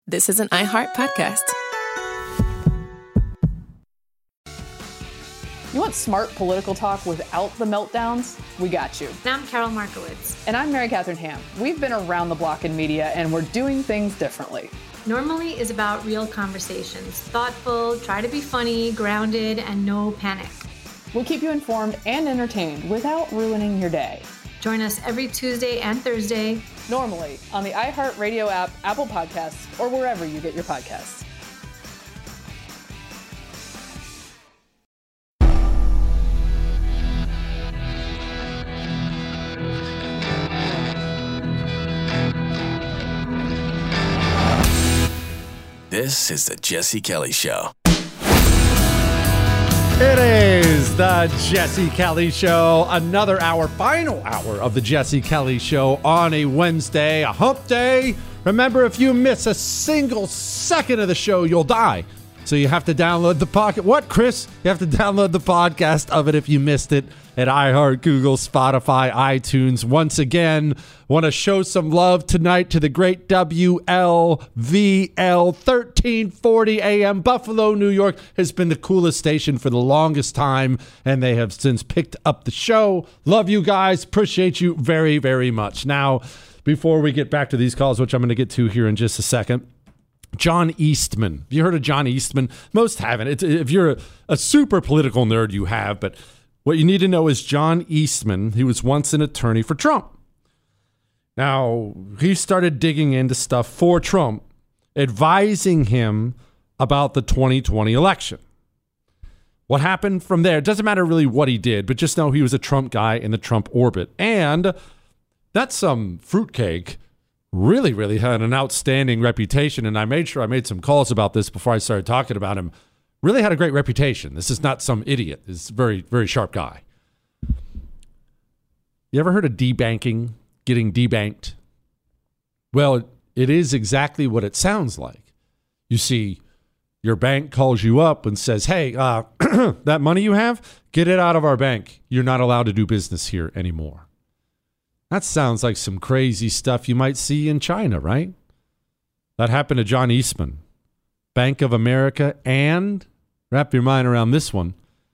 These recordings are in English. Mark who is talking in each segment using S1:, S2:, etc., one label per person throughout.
S1: This is an iHeart podcast.
S2: You want smart political talk without the meltdowns? We got you.
S3: And I'm Carol Markowitz.
S2: And I'm Mary Catherine Ham. We've been around the block in media, and we're doing things differently.
S3: Normally is about real conversations. Thoughtful, try to be funny, grounded, and no panic.
S2: We'll keep you informed and entertained without ruining your day.
S3: Join us every Tuesday and Thursday.
S2: Normally on the iHeartRadio app, Apple Podcasts, or wherever you get your podcasts.
S4: This is the Jesse Kelly Show.
S5: It is the Jesse Kelly Show. Another hour, final hour of the Jesse Kelly Show on a Wednesday, a hump day. Remember, if you miss a single second of the show, you'll die. So you have to download the pocket. What, Chris? You have to download the podcast of it if you missed it at iHeart, Google, Spotify, iTunes. Once again, want to show some love tonight to the great WLVL 1340 AM. Buffalo, New York has been the coolest station for the longest time, and they have since picked up the show. Love you guys. Appreciate you very, very much. Now, before we get back to these calls, which I'm going to get to here in just a second, John Eastman. Have you heard of John Eastman? Most haven't. If you're a super political nerd, you have, but what you need to know is John Eastman, he was once an attorney for Trump. Now, he started digging into stuff for Trump, advising him about the 2020 election. What happened from there, it doesn't matter really what he did, but just know he was a Trump guy in the Trump orbit. And that's some fruitcake. Really, really had an outstanding reputation, and I made sure I made some calls about this before I started talking about him. Really had a great reputation. This is not some idiot. This is a very, very sharp guy. You ever heard of debanking, getting debanked? Well, it is exactly what it sounds like. You see, your bank calls you up and says, hey, that money you have, get it out of our bank. You're not allowed to do business here anymore. That sounds like some crazy stuff you might see in China, right? That happened to John Eastman. Bank of America, and wrap your mind around this one,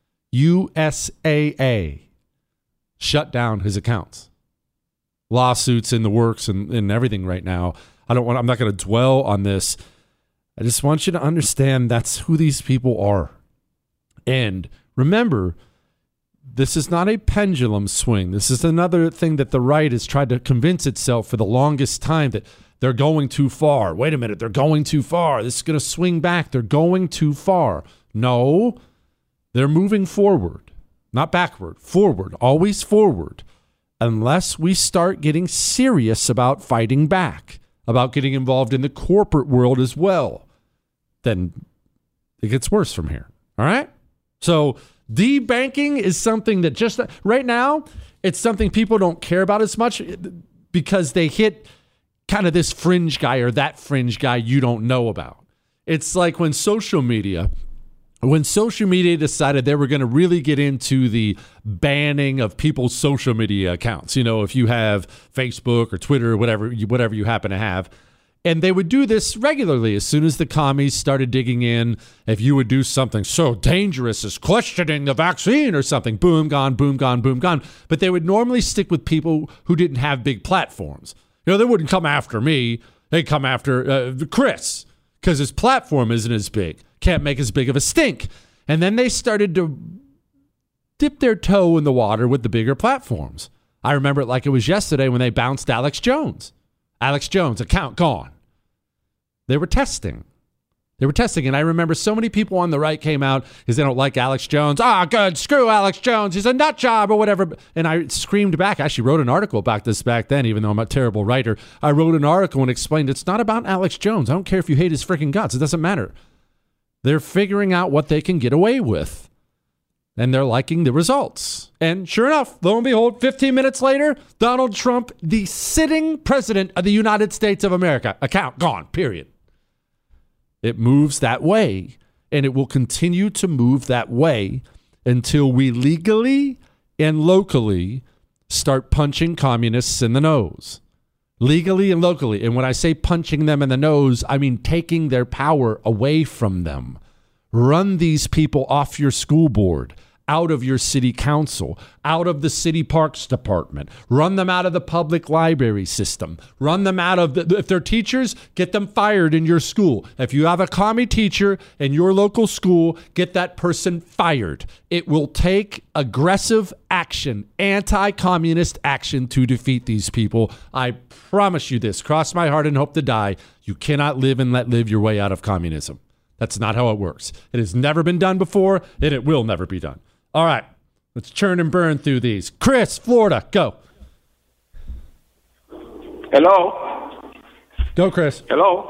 S5: USAA shut down his accounts. Lawsuits in the works and everything right now. I'm not going to dwell on this. I just want you to understand that's who these people are. And remember, this is not a pendulum swing. This is another thing that the right has tried to convince itself for the longest time, that they're going too far. Wait a minute, they're going too far. This is going to swing back. They're going too far. No, they're moving forward, not backward, forward, always forward, unless we start getting serious about fighting back, about getting involved in the corporate world as well. Then it gets worse from here. All right? So debanking is something that just right now, it's something people don't care about as much because they hit kind of this fringe guy or that fringe guy you don't know about. It's like when social media decided they were going to really get into the banning of people's social media accounts. You know, if you have Facebook or Twitter or whatever you happen to have. And they would do this regularly as soon as the commies started digging in. If you would do something so dangerous as questioning the vaccine or something, boom, gone, boom, gone, boom, gone. But they would normally stick with people who didn't have big platforms. You know, they wouldn't come after me. They'd come after Chris because his platform isn't as big. Can't make as big of a stink. And then they started to dip their toe in the water with the bigger platforms. I remember it like it was yesterday when they bounced Alex Jones. Alex Jones, account gone. They were testing. And I remember so many people on the right came out because they don't like Alex Jones. Good, screw Alex Jones. He's a nut job or whatever. And I screamed back. I actually wrote an article about this back then, even though I'm a terrible writer. I wrote an article and explained it's not about Alex Jones. I don't care if you hate his freaking guts. It doesn't matter. They're figuring out what they can get away with. And they're liking the results. And sure enough, lo and behold, 15 minutes later, Donald Trump, the sitting president of the United States of America, account gone, period. It moves that way, and it will continue to move that way until we legally and locally start punching communists in the nose. legally and locally. And when I say punching them in the nose, I mean taking their power away from them. Run these people off your school board, out of your city council, out of the city parks department. Run them out of the public library system. Run them out of if they're teachers, get them fired in your school. If you have a commie teacher in your local school, get that person fired. It will take aggressive action, anti-communist action to defeat these people. I promise you this. Cross my heart and hope to die. You cannot live and let live your way out of communism. That's not how it works. It has never been done before, and it will never be done. All right, let's churn and burn through these. Chris, Florida, go.
S1: Hello.
S5: Go, Chris.
S1: Hello.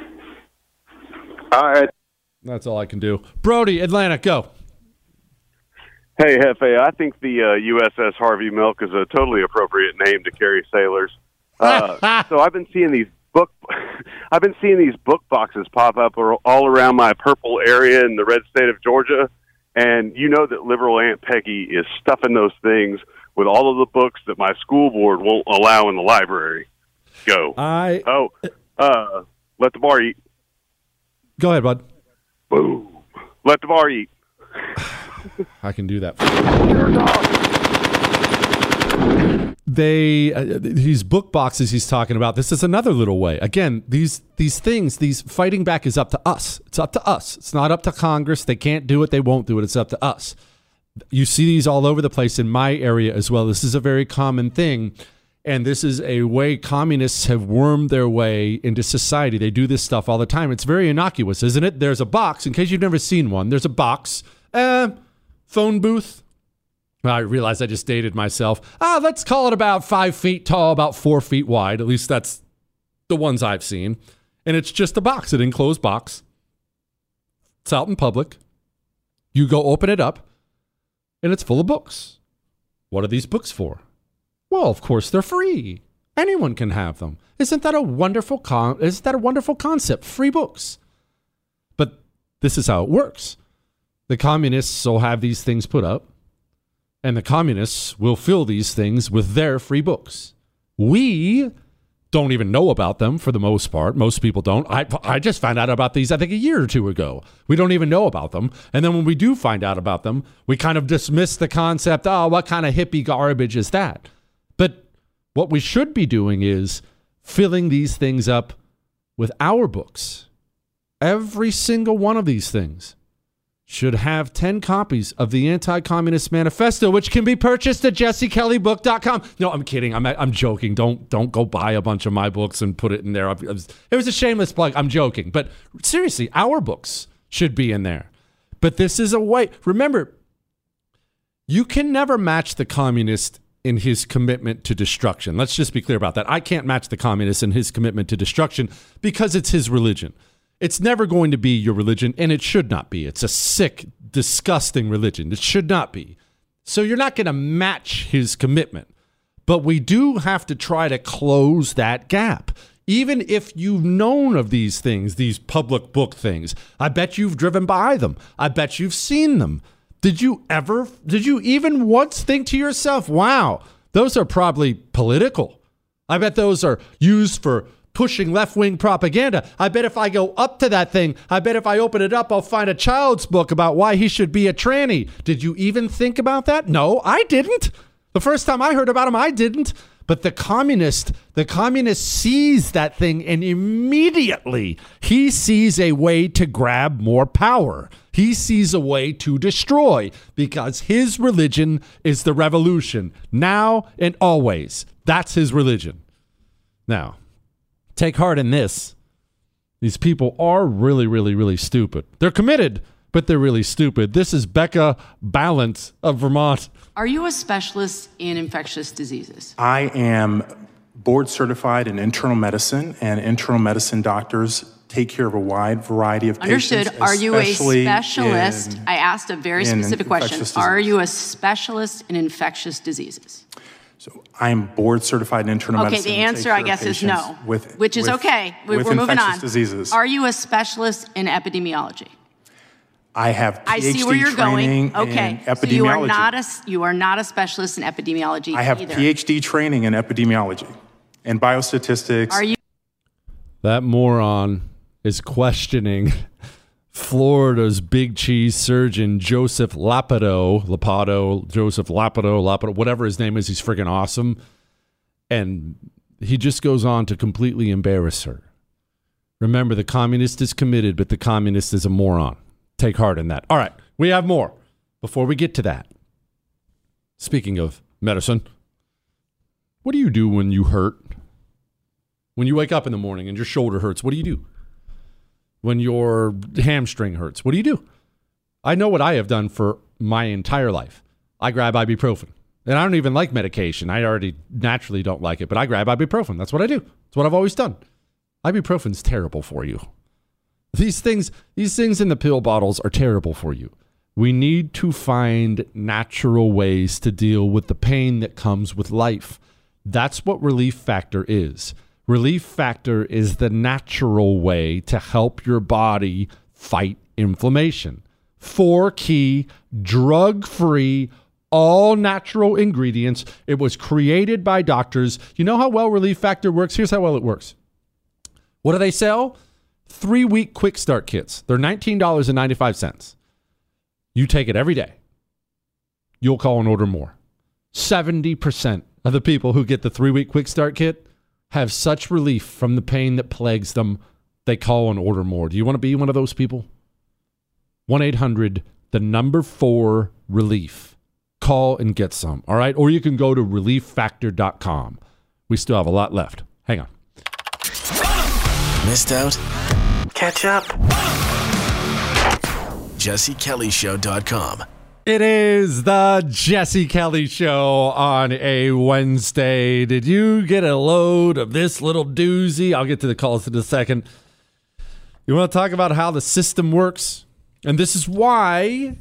S1: All right.
S5: That's all I can do. Brody, Atlanta, go.
S1: Hey, Hefe, I think the USS Harvey Milk is a totally appropriate name to carry sailors. So I've been seeing these book boxes pop up all around my purple area in the red state of Georgia. And you know that liberal Aunt Peggy is stuffing those things with all of the books that my school board won't allow in the library. Go. Let the bar eat.
S5: Go ahead, bud.
S1: Boom. Let the bar eat.
S5: I can do that. These book boxes he's talking about, this is another little way. Again, these fighting back is up to us. It's up to us. It's not up to Congress. They can't do it. They won't do it. It's up to us. You see these all over the place in my area as well. This is a very common thing. And this is a way communists have wormed their way into society. They do this stuff all the time. It's very innocuous, isn't it? There's a box. In case you've never seen one, there's a box. Phone booth. I realized I just dated myself. Let's call it about 5 feet tall, about 4 feet wide. At least that's the ones I've seen. And it's just a box, an enclosed box. It's out in public. You go open it up, and it's full of books. What are these books for? Well, of course, they're free. Anyone can have them. Isn't that a wonderful concept? Free books. But this is how it works. The communists will have these things put up, and the communists will fill these things with their free books. We don't even know about them for the most part. Most people don't. I just found out about these, I think, a year or two ago. We don't even know about them. And then when we do find out about them, we kind of dismiss the concept, what kind of hippie garbage is that? But what we should be doing is filling these things up with our books. Every single one of these things should have 10 copies of the Anti-Communist Manifesto, which can be purchased at jessekellybook.com. No, I'm kidding. I'm joking. Don't go buy a bunch of my books and put it in there. It was a shameless plug. I'm joking. But seriously, our books should be in there. But this is a way. Remember, you can never match the communist in his commitment to destruction. Let's just be clear about that. I can't match the communist in his commitment to destruction because it's his religion. It's never going to be your religion, and it should not be. It's a sick, disgusting religion. It should not be. So you're not going to match his commitment. But we do have to try to close that gap. Even if you've known of these things, these public book things, I bet you've driven by them. I bet you've seen them. Did you even once think to yourself, wow, those are probably political? I bet those are used for pushing left-wing propaganda. I bet if I go up to that thing, I bet if I open it up, I'll find a child's book about why he should be a tranny. Did you even think about that? No, I didn't. The first time I heard about him, I didn't. But the communist sees that thing, and immediately he sees a way to grab more power. He sees a way to destroy because his religion is the revolution now and always. That's his religion. Now, take heart in this. These people are really, really, really stupid. They're committed, but they're really stupid. This is Becca Balance of Vermont.
S6: Are you a specialist in infectious diseases?
S7: I am board certified in internal medicine, and internal medicine doctors take care of a wide variety of patients.
S6: Understood. Are you a specialist? I asked a very specific question. Are you a specialist in infectious diseases?
S7: So I am board certified in internal medicine.
S6: Okay, the answer, I guess, is no, which is okay. We're moving on.
S7: Diseases.
S6: Are you a specialist in epidemiology?
S7: I have PhD
S6: I see where you're going. Okay,
S7: in epidemiology.
S6: So you are not a specialist in epidemiology.
S7: I have
S6: either.
S7: PhD training in epidemiology. And biostatistics.
S5: That moron is questioning Florida's big cheese surgeon, Joseph Ladapo, whatever his name is. He's freaking awesome. And he just goes on to completely embarrass her. Remember, the communist is committed, but the communist is a moron. Take heart in that. All right, we have more. Before we get to that, speaking of medicine, what do you do when you hurt? When you wake up in the morning and your shoulder hurts, what do you do? When your hamstring hurts, what do you do? I know what I have done for my entire life. I grab ibuprofen. And I don't even like medication. I already naturally don't like it, but I grab ibuprofen. That's what I do. That's what I've always done. Ibuprofen's terrible for you. These things in the pill bottles are terrible for you. We need to find natural ways to deal with the pain that comes with life. That's what Relief Factor is. Relief Factor is the natural way to help your body fight inflammation. 4 key, drug-free, all natural ingredients. It was created by doctors. You know how well Relief Factor works? Here's how well it works. What do they sell? 3-week quick start kits. They're $19.95. You take it every day. You'll call and order more. 70% of the people who get the 3-week quick start kit have such relief from the pain that plagues them, they call and order more. Do you want to be one of those people? 1-800-4-RELIEF. Call and get some, all right? Or you can go to relieffactor.com. We still have a lot left. Hang on.
S4: Missed out? Catch up. JesseKellyShow.com.
S5: It is the Jesse Kelly Show on a Wednesday. Did you get a load of this little doozy? I'll get to the calls in a second. You want to talk about how the system works? And this is why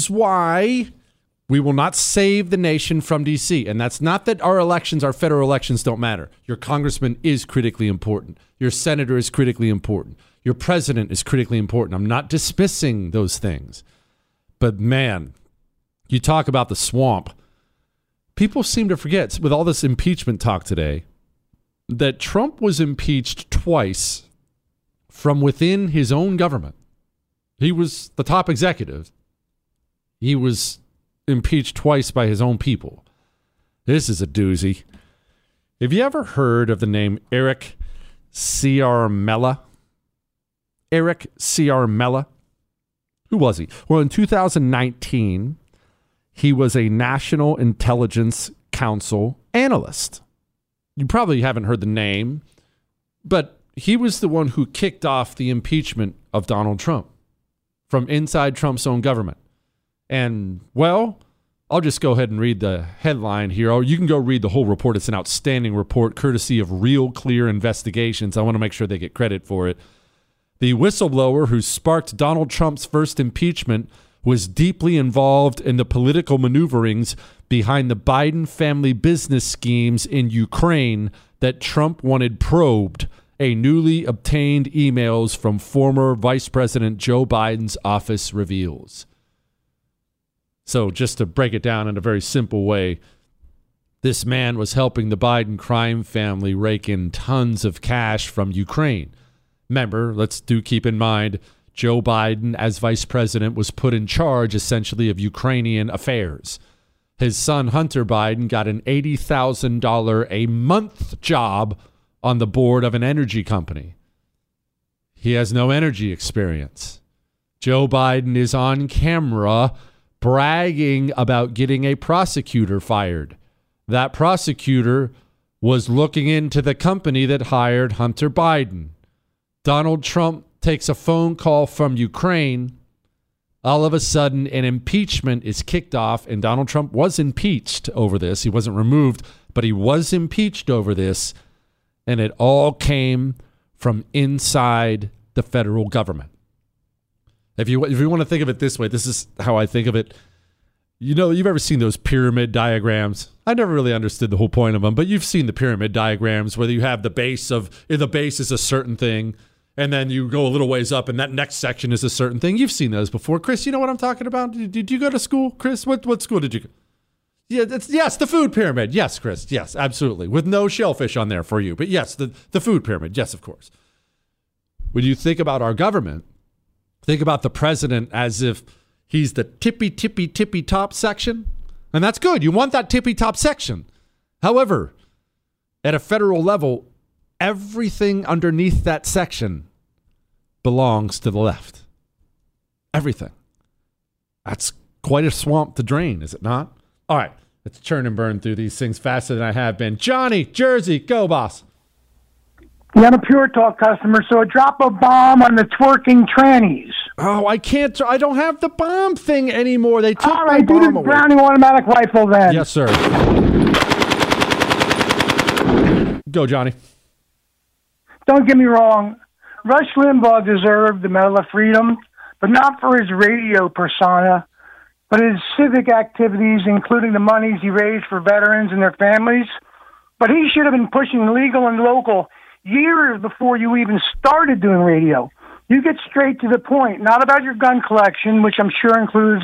S5: we will not save the nation from D.C. And that's not that our federal elections don't matter. Your congressman is critically important. Your senator is critically important. Your president is critically important. I'm not dismissing those things. But man, you talk about the swamp. People seem to forget, with all this impeachment talk today, that Trump was impeached twice from within his own government. He was the top executive. He was impeached twice by his own people. This is a doozy. Have you ever heard of the name Eric Ciaramella? Eric Ciaramella? Who was he? Well, in 2019, he was a National Intelligence Council analyst. You probably haven't heard the name, but he was the one who kicked off the impeachment of Donald Trump from inside Trump's own government. And, well, I'll just go ahead and read the headline here. Or you can go read the whole report. It's an outstanding report, courtesy of Real Clear Investigations. I want to make sure they get credit for it. The whistleblower who sparked Donald Trump's first impeachment was deeply involved in the political maneuverings behind the Biden family business schemes in Ukraine that Trump wanted probed, a newly obtained emails from former Vice President Joe Biden's office reveals. So just to break it down in a very simple way, this man was helping the Biden crime family rake in tons of cash from Ukraine. Remember, keep in mind, Joe Biden, as vice president, was put in charge, essentially, of Ukrainian affairs. His son, Hunter Biden, got an $80,000 a month job on the board of an energy company. He has no energy experience. Joe Biden is on camera bragging about getting a prosecutor fired. That prosecutor was looking into the company that hired Hunter Biden. Donald Trump takes a phone call from Ukraine. All of a sudden, an impeachment is kicked off, and Donald Trump was impeached over this. He wasn't removed, but he was impeached over this, and it all came from inside the federal government. If you want to think of it this way, this is how I think of it. You know, you've ever seen those pyramid diagrams? I never really understood the whole point of them, but you've seen the pyramid diagrams where you have the base is a certain thing, and then you go a little ways up, and that next section is a certain thing. You've seen those before. Chris, you know what I'm talking about? Did you go to school? Chris, what school did you go? Yeah, yes, the food pyramid. Yes, Chris. Yes, absolutely. With no shellfish on there for you. But yes, the food pyramid. Yes, of course. When you think about our government, think about the president as if he's the tippy top section. And that's good. You want that tippy top section. However, at a federal level, everything underneath that section belongs to the left. Everything. That's quite a swamp to drain, is it not? All right, let's churn and burn through these things faster than I have been. Johnny, Jersey, go, boss.
S8: Yeah, I'm a Pure Talk customer, so drop a bomb on the twerking trannies.
S5: Oh, I can't. I don't have the bomb thing anymore. They took
S8: All right,
S5: my bomb
S8: do the
S5: away.
S8: Browning automatic rifle then.
S5: Yes, sir. Go, Johnny.
S8: Don't get me wrong. Rush Limbaugh deserved the Medal of Freedom, but not for his radio persona, but his civic activities, including the monies he raised for veterans and their families. But he should have been pushing legal and local years before you even started doing radio. You get straight to the point, not about your gun collection, which I'm sure includes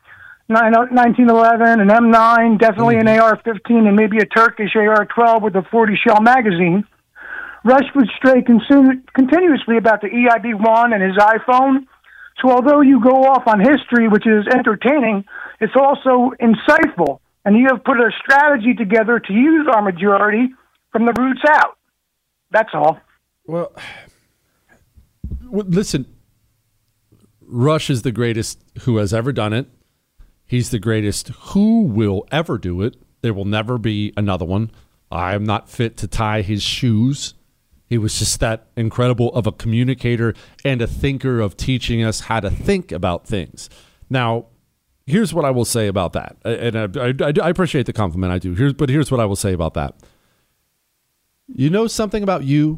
S8: 1911, an M9, definitely an AR-15, and maybe a Turkish AR-12 with a 40-shell magazine. Rush would stray continuously about the EIB-1 and his iPhone. So although you go off on history, which is entertaining, it's also insightful. And you have put a strategy together to use our majority from the roots out. That's all.
S5: Well, listen, Rush is the greatest who has ever done it. He's the greatest who will ever do it. There will never be another one. I am not fit to tie his shoes. He was just that incredible of a communicator and a thinker of teaching us how to think about things. Now, here's what I will say about that. And I appreciate the compliment, I do. But here's what I will say about that. You know something about you?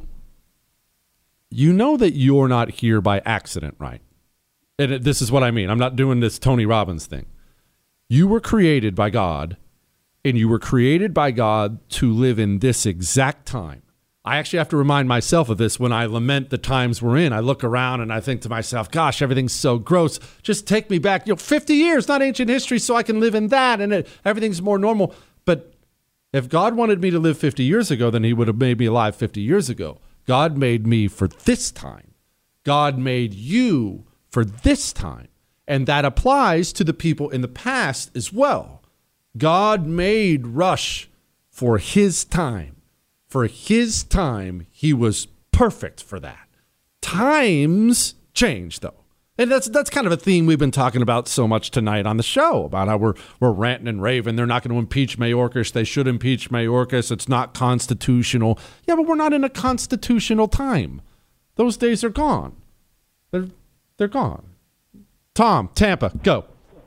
S5: You know that you're not here by accident, right? And this is what I mean. I'm not doing this Tony Robbins thing. You were created by God, and you were created by God to live in this exact time. I actually have to remind myself of this when I lament the times we're in. I look around and I think to myself, gosh, everything's so gross. Just take me back, 50 years, not ancient history, so I can live in that, and everything's more normal. But if God wanted me to live 50 years ago, then he would have made me alive 50 years ago. God made me for this time. God made you for this time. And that applies to the people in the past as well. God made Rush for his time. For his time, he was perfect for that. Times change, though. And that's kind of a theme we've been talking about so much tonight on the show, about how we're ranting and raving. They're not going to impeach Mayorkas. They should impeach Mayorkas. It's not constitutional. Yeah, but we're not in a constitutional time. Those days are gone. They're gone. Tom, Tampa, go.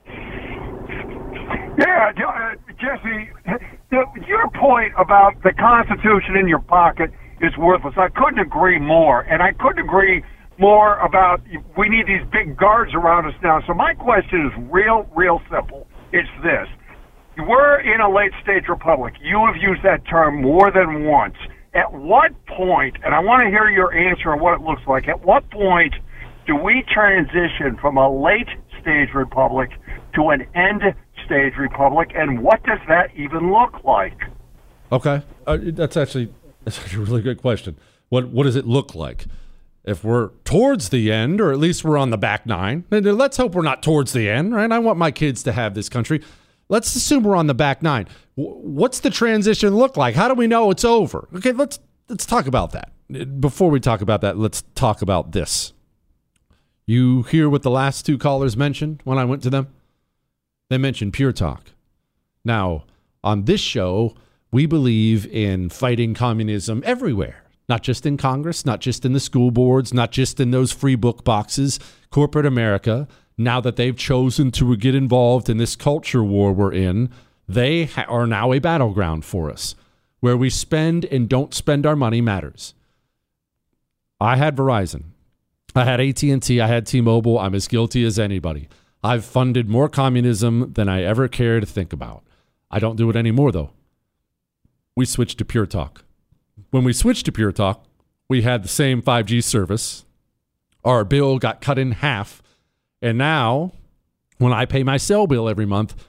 S9: Yeah, Jesse, your point about the Constitution in your pocket is worthless. I couldn't agree more. And I couldn't agree more about we need these big guards around us now. So my question is real simple. It's this. We're in a late-stage republic. You have used that term more than once. At what point, and I want to hear your answer on what it looks like, at what point do we transition from a late-stage republic to an end-stage republic, and what does that even look like?
S5: Okay. That's actually a really good question. What does it look like? If we're towards the end, or at least we're on the back nine, and let's hope we're not towards the end, right? I want my kids to have this country. Let's assume we're on the back nine. What's the transition look like? How do we know it's over? Okay, let's talk about that. Before we talk about that, let's talk about this. You hear what the last two callers mentioned when I went to them? They mentioned Pure Talk. Now, on this show, we believe in fighting communism everywhere. Not just in Congress, not just in the school boards, not just in those free book boxes. Corporate America, now that they've chosen to get involved in this culture war we're in, they are now a battleground for us. Where we spend and don't spend our money matters. I had Verizon. I had AT&T. I had T-Mobile. I'm as guilty as anybody. I've funded more communism than I ever care to think about. I don't do it anymore, though. We switched to Pure Talk. When we switched to Pure Talk, we had the same 5G service. Our bill got cut in half. And now, when I pay my cell bill every month,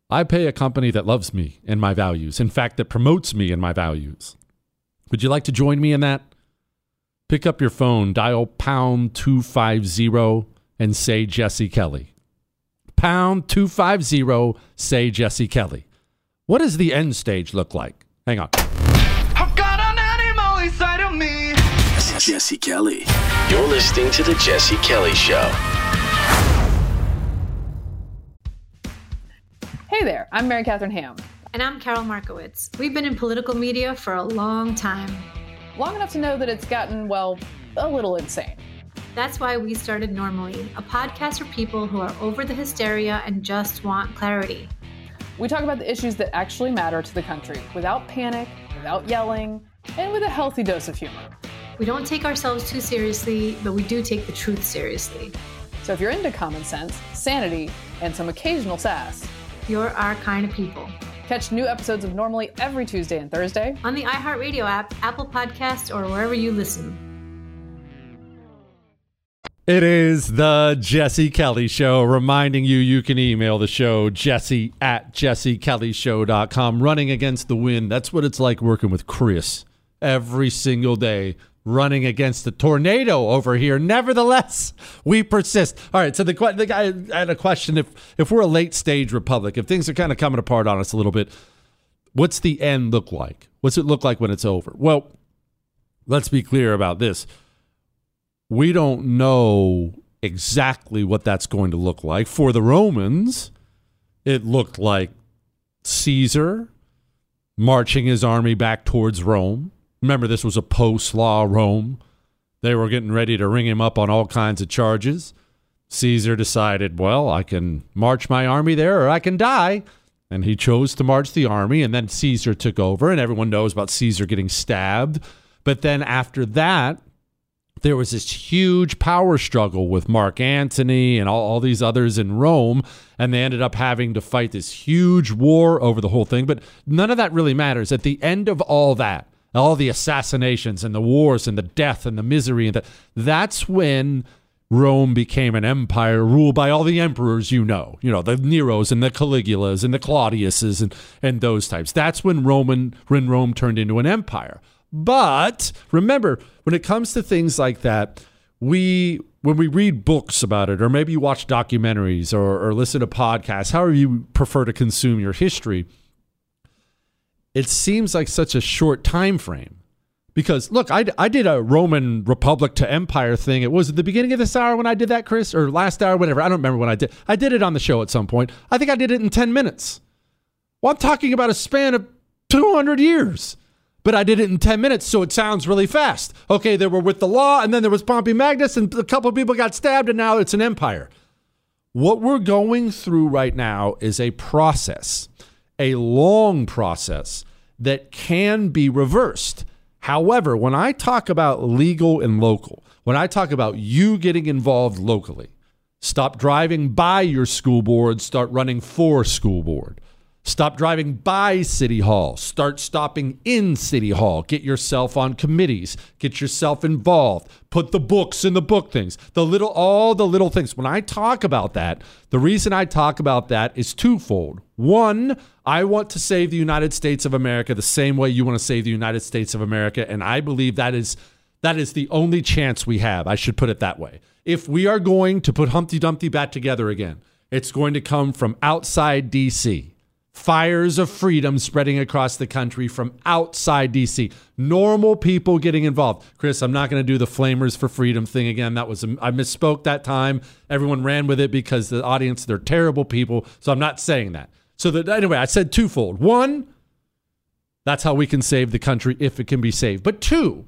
S5: I pay a company that loves me and my values. In fact, that promotes me and my values. Would you like to join me in that? Pick up your phone, dial pound 250 and say Jesse Kelly. Pound 250, say Jesse Kelly. What does the end stage look like? Hang on.
S10: I've got an animal inside of me.
S4: Jesse Kelly. You're listening to The Jesse Kelly Show.
S2: Hey there, I'm Mary Catherine Ham.
S3: And I'm Carol Markowitz. We've been in political media for a long time.
S2: Long enough to know that it's gotten, well, a little insane.
S3: That's why we started Normally, a podcast for people who are over the hysteria and just want clarity.
S2: We talk about the issues that actually matter to the country, without panic, without yelling, and with a healthy dose of humor.
S3: We don't take ourselves too seriously, but we do take the truth seriously.
S2: So if you're into common sense, sanity, and some occasional sass,
S3: you're our kind of people.
S2: Catch new episodes of Normally every Tuesday and Thursday
S3: on the iHeartRadio app, Apple Podcasts, or wherever you listen.
S5: It is the Jesse Kelly Show, reminding you can email the show, jesse@jessekellyshow.com. Running against the wind. That's what it's like working with Chris every single day, running against the tornado over here. Nevertheless, we persist. All right, so the guy had a question. If we're a late stage republic, if things are kind of coming apart on us a little bit, what's the end look like? What's it look like when it's over? Well, let's be clear about this. We don't know exactly what that's going to look like. For the Romans, it looked like Caesar marching his army back towards Rome. Remember, this was a post-law Rome. They were getting ready to ring him up on all kinds of charges. Caesar decided, well, I can march my army there or I can die. And he chose to march the army, and then Caesar took over, and everyone knows about Caesar getting stabbed. But then after that, there was this huge power struggle with Mark Antony and all these others in Rome, and they ended up having to fight this huge war over the whole thing. But none of that really matters. At the end of all that, all the assassinations and the wars and the death and the misery, and that's when Rome became an empire ruled by all the emperors, the Neros and the Caligulas and the Claudiuses and those types. That's when Rome turned into an empire. But remember, when it comes to things like that, when we read books about it, or maybe you watch documentaries or listen to podcasts, however you prefer to consume your history, it seems like such a short time frame. Because, look, I did a Roman Republic to Empire thing. It was at the beginning of this hour when I did that, Chris, or last hour, whatever. I don't remember when I did. I did it on the show at some point. I think I did it in 10 minutes. Well, I'm talking about a span of 200 years. But I did it in 10 minutes, so it sounds really fast. Okay, they were with the law, and then there was Pompey Magnus, and a couple of people got stabbed, and now it's an empire. What we're going through right now is a process, a long process that can be reversed. However, when I talk about legal and local, when I talk about you getting involved locally, stop driving by your school board, start running for school board. Stop driving by City Hall. Start stopping in City Hall. Get yourself on committees. Get yourself involved. Put the books in the book things. All the little things. When I talk about that, the reason I talk about that is twofold. One, I want to save the United States of America the same way you want to save the United States of America, and I believe that is the only chance we have. I should put it that way. If we are going to put Humpty Dumpty back together again, it's going to come from outside D.C., fires of freedom spreading across the country from outside D.C. Normal people getting involved. Chris, I'm not going to do the Flamers for Freedom thing again. I misspoke that time. Everyone ran with it because the audience, they're terrible people. So I'm not saying that. Anyway, I said twofold. One, that's how we can save the country if it can be saved. But two,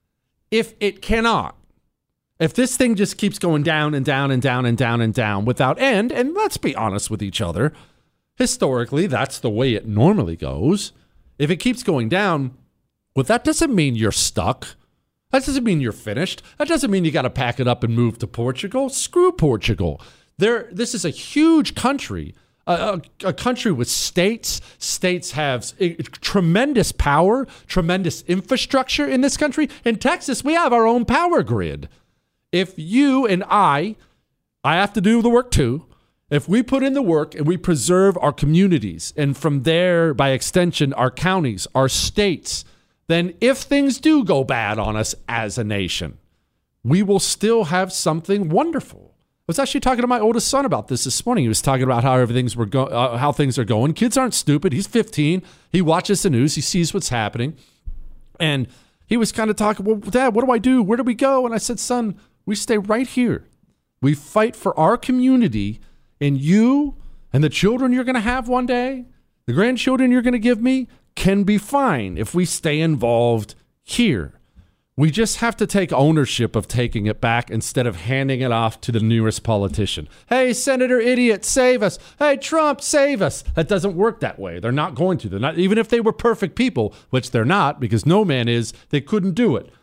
S5: if it cannot, if this thing just keeps going down and down and down and down and down without end, and let's be honest with each other, historically, that's the way it normally goes. If it keeps going down, well, that doesn't mean you're stuck. That doesn't mean you're finished. That doesn't mean you got to pack it up and move to Portugal. Screw Portugal. This is a huge country, a country with states. States have tremendous power, tremendous infrastructure in this country. In Texas, we have our own power grid. If you and I have to do the work too. If we put in the work and we preserve our communities, and from there, by extension, our counties, our states, then if things do go bad on us as a nation, we will still have something wonderful. I was actually talking to my oldest son about this morning. He was talking about how how things are going. Kids aren't stupid. He's 15. He watches the news. He sees what's happening. And he was kind of talking, well, Dad, what do I do? Where do we go? And I said, son, we stay right here. We fight for our community, and you and the children you're going to have one day, the grandchildren you're going to give me, can be fine if we stay involved here. We just have to take ownership of taking it back instead of handing it off to the nearest politician. Hey, Senator Idiot, save us. Hey, Trump, save us. That doesn't work that way. They're not going to. They're not, even if they were perfect people, which they're not, because no man is, they couldn't do it.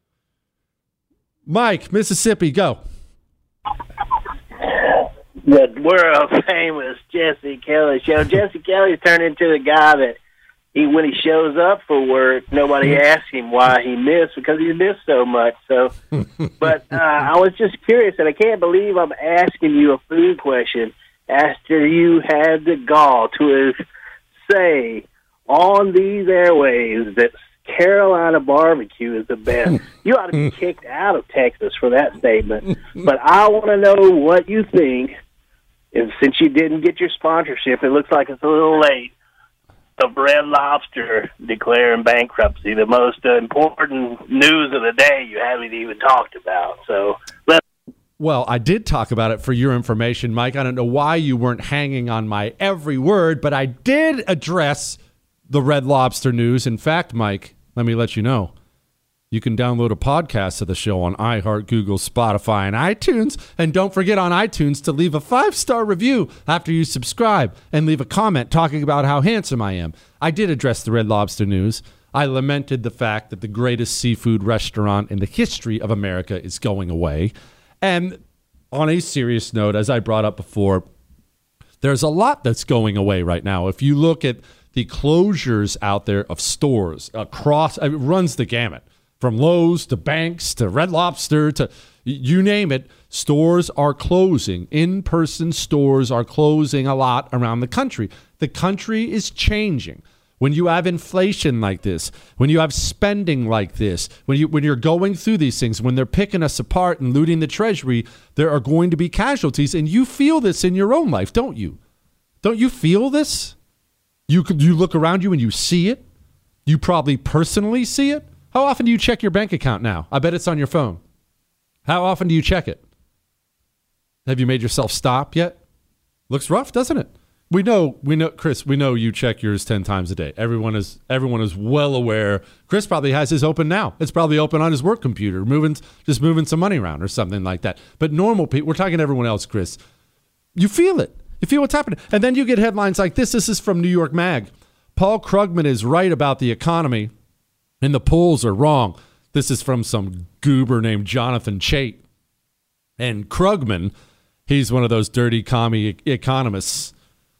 S5: Mike, Mississippi, go.
S11: The world famous Jesse Kelly show. Jesse Kelly's turned into the guy that when he shows up for work, nobody asks him why he missed, because he missed so much. So, but I was just curious, and I can't believe I'm asking you a food question after you had the gall to say on these airways that Carolina barbecue is the best. You ought to be kicked out of Texas for that statement. But I want to know what you think. And since you didn't get your sponsorship, it looks like it's a little late. Of Red Lobster declaring bankruptcy, the most important news of the day you haven't even talked about.
S5: Well, I did talk about it for your information, Mike. I don't know why you weren't hanging on my every word, but I did address the Red Lobster news. In fact, Mike, let me let you know. You can download a podcast of the show on iHeart, Google, Spotify, and iTunes. And don't forget on iTunes to leave a 5-star review after you subscribe and leave a comment talking about how handsome I am. I did address the Red Lobster news. I lamented the fact that the greatest seafood restaurant in the history of America is going away. And on a serious note, as I brought up before, there's a lot that's going away right now. If you look at the closures out there of stores across, it runs the gamut. From Lowe's to Banks to Red Lobster to you name it, stores are closing. In-person stores are closing a lot around the country. The country is changing. When you have inflation like this, when you have spending like this, when you're going through these things, when they're picking us apart and looting the treasury, there are going to be casualties. And you feel this in your own life, don't you? Don't you feel this? You look around you and you see it. You probably personally see it. How often do you check your bank account now? I bet it's on your phone. How often do you check it? Have you made yourself stop yet? Looks rough, doesn't it? We know, Chris, we know you check yours 10 times a day. Everyone is well aware. Chris probably has his open now. It's probably open on his work computer, just moving some money around or something like that. But normal people, we're talking to everyone else, Chris. You feel it. You feel what's happening. And then you get headlines like this. This is from New York Mag. Paul Krugman is right about the economy, and the polls are wrong. This is from some goober named Jonathan Chait. And Krugman, he's one of those dirty commie economists.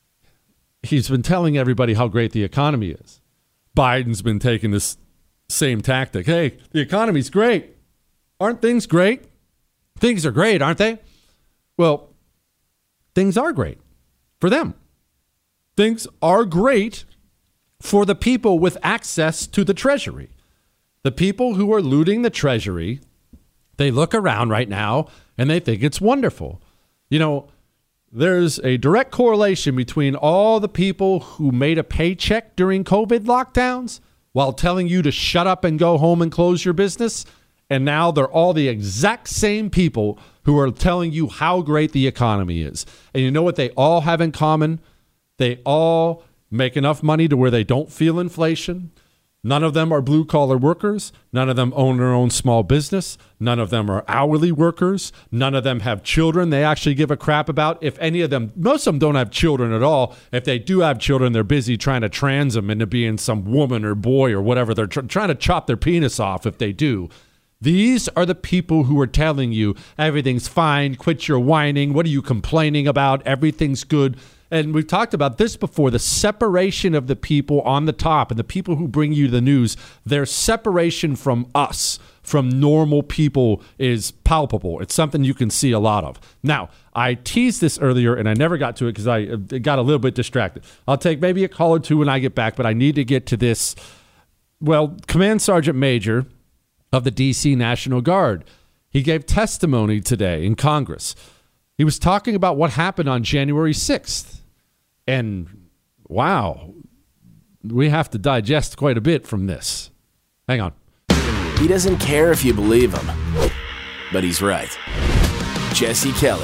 S5: He's been telling everybody how great the economy is. Biden's been taking this same tactic. Hey, the economy's great. Aren't things great? Things are great, aren't they? Well, things are great for them. Things are great for the people with access to the treasury. The people who are looting the treasury, they look around right now and they think it's wonderful. You know, there's a direct correlation between all the people who made a paycheck during COVID lockdowns while telling you to shut up and go home and close your business. And now they're all the exact same people who are telling you how great the economy is. And you know what they all have in common? They all make enough money to where they don't feel inflation. None of them are blue-collar workers. None of them own their own small business. None of them are hourly workers. None of them have children they actually give a crap about. If any of them, most of them don't have children at all. If they do have children, they're busy trying to trans them into being some woman or boy or whatever. They're trying to chop their penis off if they do. These are the people who are telling you everything's fine, quit your whining, what are you complaining about, everything's good. And we've talked about this before, the separation of the people on the top and the people who bring you the news, their separation from us, from normal people, is palpable. It's something you can see a lot of. Now, I teased this earlier, and I never got to it because I got a little bit distracted. I'll take maybe a call or two when I get back, but I need to get to this. Well, Command Sergeant Major of the D.C. National Guard, he gave testimony today in Congress. He was talking about what happened on January 6th. And, wow, we have to digest quite a bit from this. Hang on.
S4: He doesn't care if you believe him, but he's right. Jesse Kelly.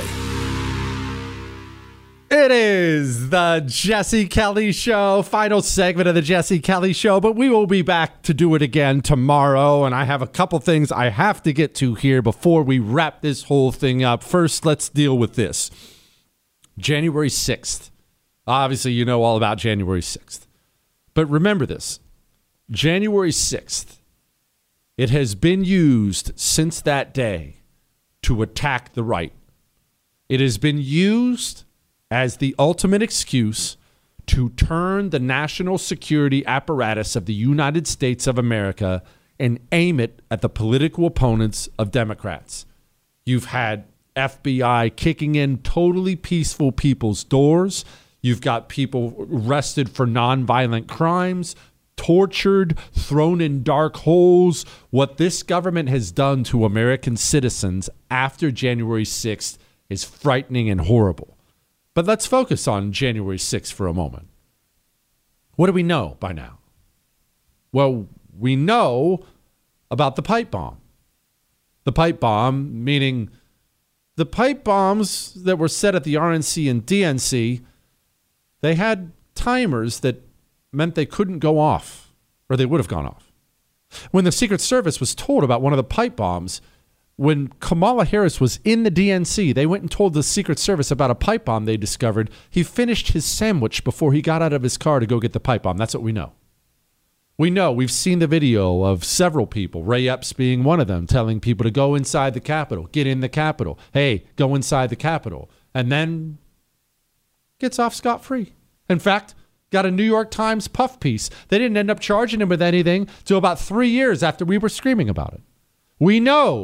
S5: It is the Jesse Kelly Show, final segment of the Jesse Kelly Show, but we will be back to do it again tomorrow, and I have a couple things I have to get to here before we wrap this whole thing up. First, let's deal with this. January 6th. Obviously, you know all about January 6th. But remember this. January 6th, it has been used since that day to attack the right. It has been used as the ultimate excuse to turn the national security apparatus of the United States of America and aim it at the political opponents of Democrats. You've had FBI kicking in totally peaceful people's doors. You've got people arrested for nonviolent crimes, tortured, thrown in dark holes. What this government has done to American citizens after January 6th is frightening and horrible. But let's focus on January 6th for a moment. What do we know by now? Well, we know about the pipe bomb. The pipe bomb, meaning the pipe bombs that were set at the RNC and DNC, they had timers that meant they couldn't go off, or they would have gone off. When the Secret Service was told about one of the pipe bombs, when Kamala Harris was in the DNC, they went and told the Secret Service about a pipe bomb they discovered. He finished his sandwich before he got out of his car to go get the pipe bomb. That's what we know. We know, we've seen the video of several people, Ray Epps being one of them, telling people to go inside the Capitol, get in the Capitol. Hey, go inside the Capitol. And then gets off scot-free. In fact, got a New York Times puff piece. They didn't end up charging him with anything till about 3 years after we were screaming about it. We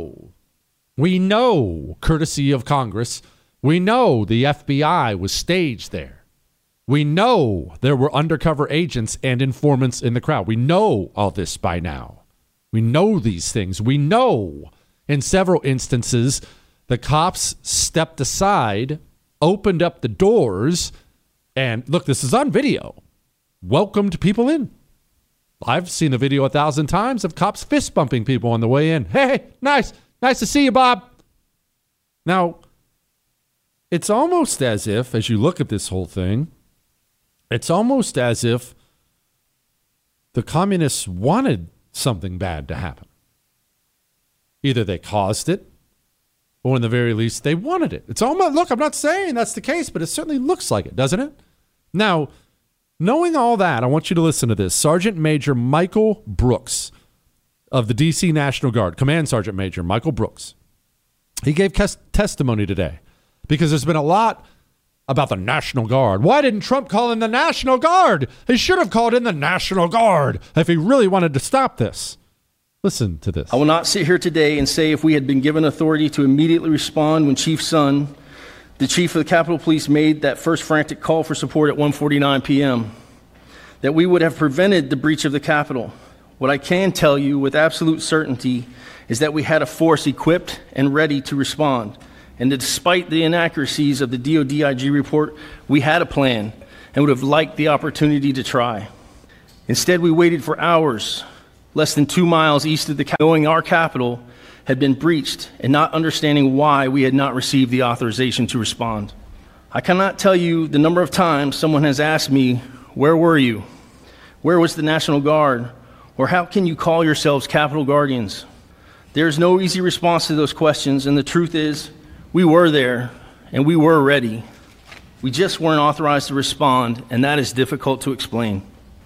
S5: know, courtesy of Congress, we know the FBI was staged there. We know there were undercover agents and informants in the crowd. We know all this by now. We know these things. We know in several instances the cops stepped aside, opened up the doors, and look, this is on video, welcomed people in. I've seen the video 1,000 times of cops fist bumping people on the way in. Hey, nice to see you, Bob. Now, it's almost as if, as you look at this whole thing, it's almost as if the communists wanted something bad to happen. Either they caused it, or in the very least, they wanted it. It's almost, look, I'm not saying that's the case, but it certainly looks like it, doesn't it? Now, knowing all that, I want you to listen to this. Sergeant Major Michael Brooks of the D.C. National Guard, Command Sergeant Major Michael Brooks, he gave testimony today because there's been a lot about the National Guard. Why didn't Trump call in the National Guard? He should have called in the National Guard if he really wanted to stop this. Listen to this.
S12: I will not sit here today and say if we had been given authority to immediately respond when Chief Sun, the chief of the Capitol Police, made that first frantic call for support at 1:49 p.m., that we would have prevented the breach of the Capitol. What I can tell you with absolute certainty is that we had a force equipped and ready to respond. And that despite the inaccuracies of the DOD-IG report, we had a plan and would have liked the opportunity to try. Instead, we waited for hours, less than 2 miles east of the Capitol, knowing our Capitol had been breached and not understanding why we had not received the authorization to respond. I cannot tell you the number of times someone has asked me, where were you? Where was the National Guard? Or how can you call yourselves Capitol Guardians? There is no easy response to those questions, and the truth is, we were there and we were ready. We just weren't authorized to respond, and that is difficult to explain.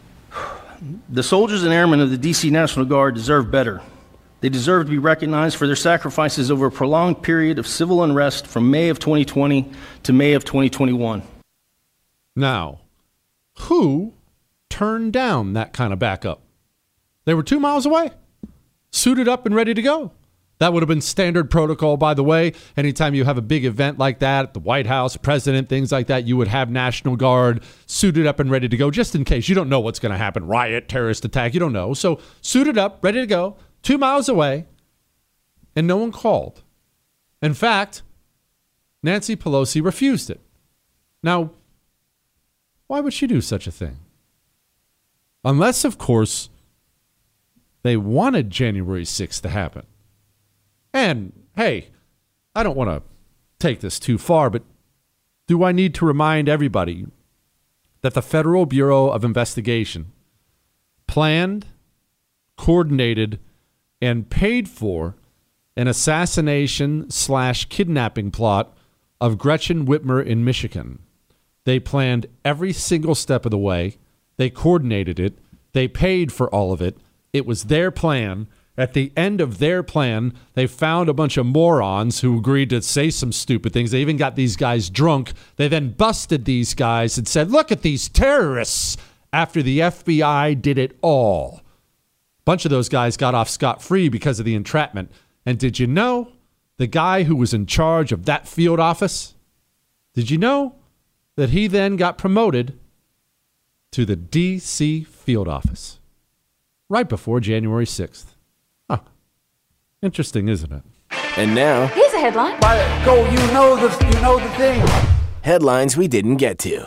S12: The soldiers and airmen of the D.C. National Guard deserve better. They deserve to be recognized for their sacrifices over a prolonged period of civil unrest from May of 2020 to May of 2021.
S5: Now, who turned down that kind of backup? They were 2 miles away, suited up and ready to go. That would have been standard protocol, by the way. Anytime you have a big event like that, the White House, president, things like that, you would have National Guard suited up and ready to go just in case. You don't know what's going to happen. Riot, terrorist attack, you don't know. So suited up, ready to go, 2 miles away, and no one called. In fact, Nancy Pelosi refused it. Now, why would she do such a thing? Unless, of course, they wanted January 6th to happen. And, hey, I don't want to take this too far, but do I need to remind everybody that the Federal Bureau of Investigation planned, coordinated, and paid for an assassination/kidnapping plot of Gretchen Whitmer in Michigan? They planned every single step of the way. They coordinated it. They paid for all of it. It was their plan. At the end of their plan, they found a bunch of morons who agreed to say some stupid things. They even got these guys drunk. They then busted these guys and said, look at these terrorists, after the FBI did it all. A bunch of those guys got off scot-free because of the entrapment. And did you know the guy who was in charge of that field office, did you know that he then got promoted to the D.C. field office right before January 6th? Interesting, isn't it?
S4: And now,
S13: here's a headline.
S14: Go, you know the thing.
S4: Headlines we didn't get to.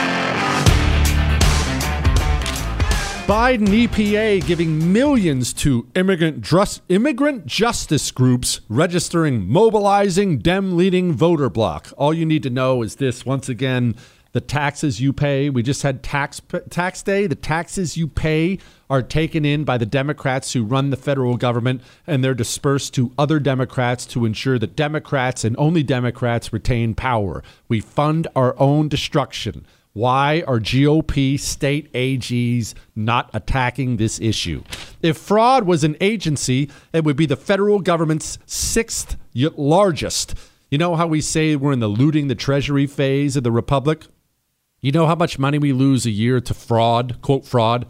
S5: Biden EPA giving millions to immigrant justice groups registering mobilizing Dem-leading voter bloc. All you need to know is this, once again, the taxes you pay. We just had tax day. The taxes you pay are taken in by the Democrats who run the federal government, and they're dispersed to other Democrats to ensure that Democrats and only Democrats retain power. We fund our own destruction. Why are GOP state AGs not attacking this issue? If fraud was an agency, it would be the federal government's sixth largest. You know how we say we're in the looting the treasury phase of the republic? You know how much money we lose a year to fraud, quote fraud?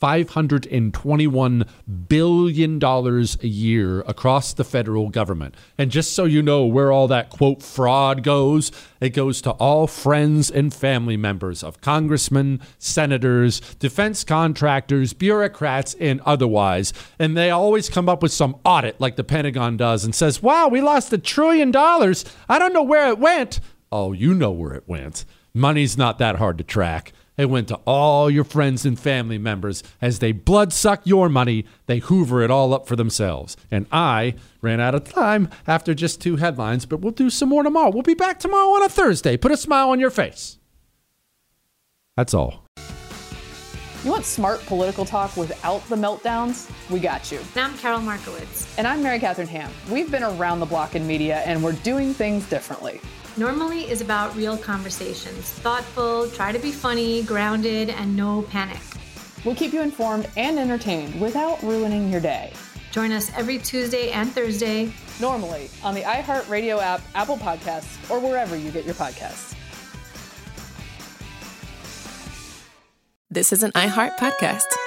S5: $521 billion a year across the federal government. And just so you know where all that, quote, fraud goes, it goes to all friends and family members of congressmen, senators, defense contractors, bureaucrats, and otherwise. And they always come up with some audit like the Pentagon does and says, wow, we lost $1 trillion. I don't know where it went. Oh, you know where it went. Money's not that hard to track. It went to all your friends and family members. As they bloodsuck your money, they hoover it all up for themselves. And I ran out of time after just 2 headlines, but we'll do some more tomorrow. We'll be back tomorrow on a Thursday. Put a smile on your face. That's all.
S2: You want smart political talk without the meltdowns? We got you.
S3: And I'm Carol Markowitz.
S2: And I'm Mary Catherine Ham. We've been around the block in media, and we're doing things differently.
S3: Normally is about real conversations. Thoughtful, try to be funny, grounded, and no panic.
S2: We'll keep you informed and entertained without ruining your day.
S3: Join us every Tuesday and Thursday.
S2: Normally on the iHeartRadio app, Apple Podcasts, or wherever you get your podcasts.
S15: This is an iHeart podcast.